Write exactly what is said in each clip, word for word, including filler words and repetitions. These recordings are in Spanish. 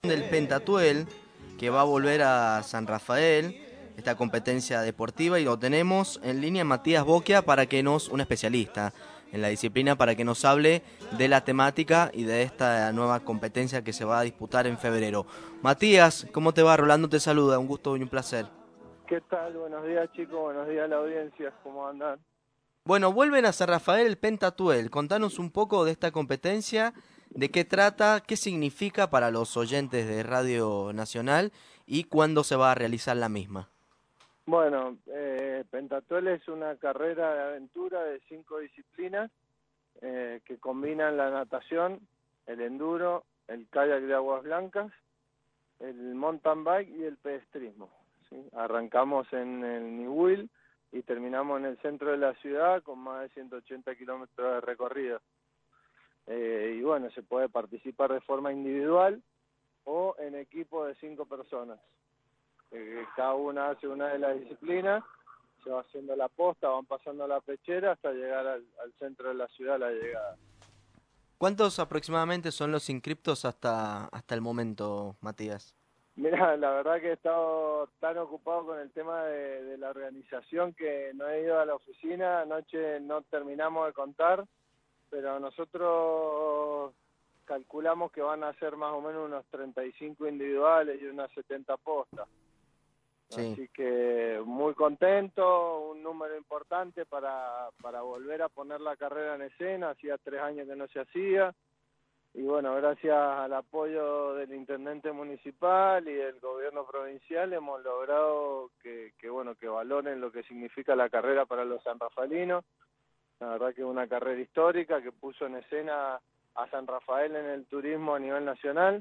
Del Pentatuel, que va a volver a San Rafael, esta competencia deportiva, y lo tenemos en línea Matías Boquia, para que nos, un especialista en la disciplina, para que nos hable de la temática y de esta nueva competencia que se va a disputar en febrero. Matías, ¿cómo te va? Rolando te saluda, un gusto y un placer. ¿Qué tal? Buenos días, chicos, buenos días a la audiencia, ¿cómo andan? Bueno, vuelven a San Rafael el Pentatuel. Contanos un poco de esta competencia, de qué trata, qué significa para los oyentes de Radio Nacional y cuándo se va a realizar la misma. Bueno, eh, Pentatuel es una carrera de aventura de cinco disciplinas eh, que combinan la natación, el enduro, el kayak de aguas blancas, el mountain bike y el pedestrismo, ¿sí? Arrancamos en el Niwil y terminamos en el centro de la ciudad con más de ciento ochenta kilómetros de recorrido. Eh, y bueno, se puede participar de forma individual o en equipo de cinco personas. Eh, cada una hace una de las disciplinas, se va haciendo la posta, van pasando la pechera hasta llegar al, al centro de la ciudad, la llegada. ¿Cuántos aproximadamente son los inscriptos hasta, hasta el momento, Matías? Mira, la verdad que he estado tan ocupado con el tema de, de la organización que no he ido a la oficina, anoche no terminamos de contar, pero nosotros calculamos que van a ser más o menos unos treinta y cinco individuales y unas setenta postas. Sí. Así que muy contento, un número importante para, para volver a poner la carrera en escena, hacía tres años que no se hacía, y bueno, gracias al apoyo del intendente municipal y del gobierno provincial hemos logrado que, que bueno, que valoren lo que significa la carrera para los sanrafaelinos. La verdad que es una carrera histórica que puso en escena a San Rafael en el turismo a nivel nacional.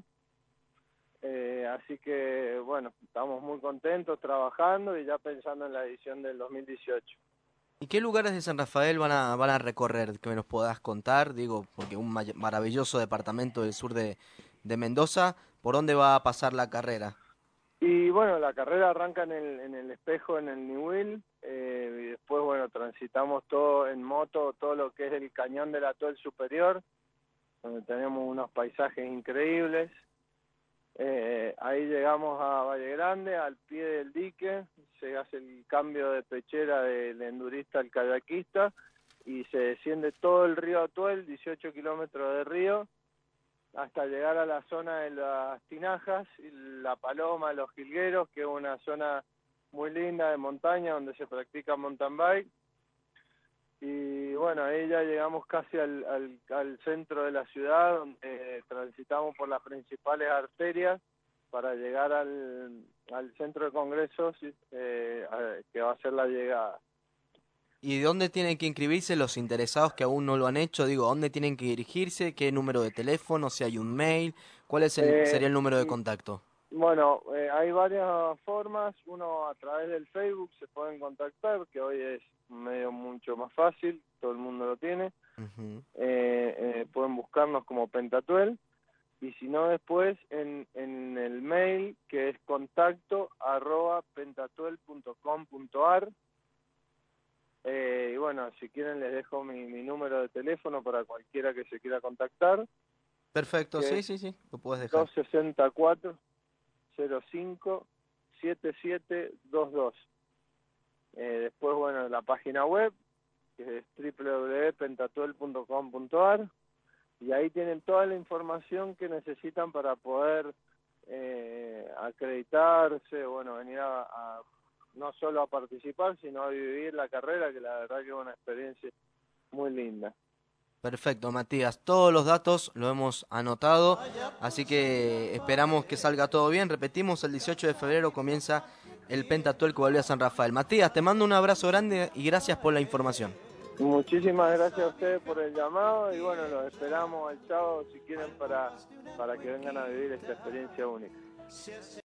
Eh, así que, bueno, estamos muy contentos trabajando y ya pensando en la edición del dos mil dieciocho. ¿Y qué lugares de San Rafael van a, van a recorrer? Que me los puedas contar, digo, porque un may- maravilloso departamento del sur de, de Mendoza. ¿Por dónde va a pasar la carrera? Y bueno, la carrera arranca en el, en el espejo, en el Niwil, eh, y después, bueno, transitamos todo en moto, todo lo que es el cañón del Atol Superior, donde tenemos unos paisajes increíbles. Eh, ahí llegamos a Valle Grande, al pie del dique, se hace el cambio de pechera del endurista al kayakista y se desciende todo el río Atuel, dieciocho kilómetros de río, hasta llegar a la zona de las Tinajas, y La Paloma, Los Jilgueros, que es una zona muy linda de montaña donde se practica mountain bike. Y bueno, ahí ya llegamos casi al, al, al centro de la ciudad, donde eh, transitamos por las principales arterias para llegar al, al centro de congresos, eh, a, que va a ser la llegada. ¿Y dónde tienen que inscribirse los interesados que aún no lo han hecho? Digo, ¿dónde tienen que dirigirse? ¿Qué número de teléfono? Si hay un mail. ¿Cuál es el, Eh, sería el número de contacto? bueno, eh, hay varias formas. Uno, a través del Facebook se pueden contactar, que hoy es un medio mucho más fácil, todo el mundo lo tiene. Ujú. Eh, eh, pueden buscarnos como Pentatuel, y si no, después en, en el mail, que es contacto arroba pentatuel punto com punto ar. Eh, y bueno, si quieren les dejo mi, mi número de teléfono para cualquiera que se quiera contactar, Perfecto, que es sí, sí, sí, lo puedes dejar. dos sesenta y cuatro cero cinco setenta y siete veintidós. Eh, después, bueno, la página web, que es doble u doble u doble u punto pentatuel punto com punto ar, y ahí tienen toda la información que necesitan para poder eh, acreditarse, bueno, venir a, a no solo a participar, sino a vivir la carrera, que la verdad que es una experiencia muy linda. Perfecto, Matías. Todos los datos lo hemos anotado, así que esperamos que salga todo bien. Repetimos, el dieciocho de febrero comienza el Pentatuel que vuelve a San Rafael. Matías, te mando un abrazo grande y gracias por la información. Muchísimas gracias a ustedes por el llamado y bueno, los esperamos el sábado si quieren para, para que vengan a vivir esta experiencia única.